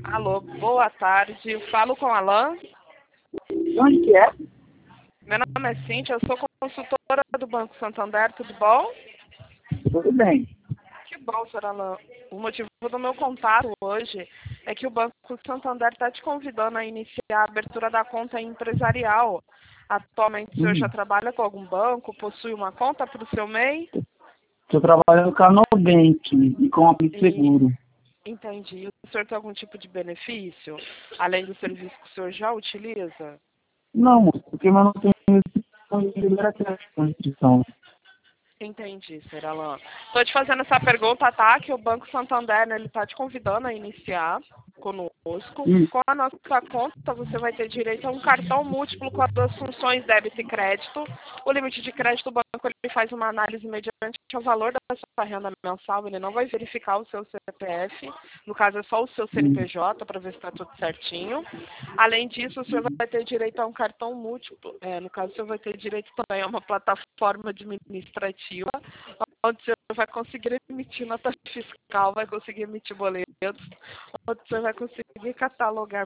Alô, boa tarde. Eu falo com Alain. De onde que é? Meu nome é Cíntia, eu sou consultora do Banco Santander, tudo bom? Tudo bem. Que bom, senhor Alain. O motivo do meu contato hoje é que o Banco Santander está te convidando a iniciar a abertura da conta empresarial. Atualmente, o senhor já trabalha com algum banco? Possui uma conta para o seu MEI? Estou trabalhando com a Nubank e com a E, Seguro. entendi. O senhor tem algum tipo de benefício, além do serviço que o senhor já utiliza? Não, moço, porque eu não tenho disponibilidade com inscrição. Entendi, senhor Alain. Estou te fazendo essa pergunta, tá? Que o Banco Santander, né, ele está te convidando a iniciar conosco. Com a nossa conta, você vai ter direito a um cartão múltiplo com as duas funções débito e crédito. O limite de crédito, o banco ele faz uma análise mediante o valor da sua renda mensal. Ele não vai verificar o seu CPF. No caso, é só o seu CNPJ para ver se está tudo certinho. Além disso, o senhor vai ter direito a um cartão múltiplo. No caso, o senhor vai ter direito também a uma plataforma administrativa, onde o senhor vai conseguir emitir nota fiscal, vai conseguir emitir boletos, onde o senhor vai conseguir catalogar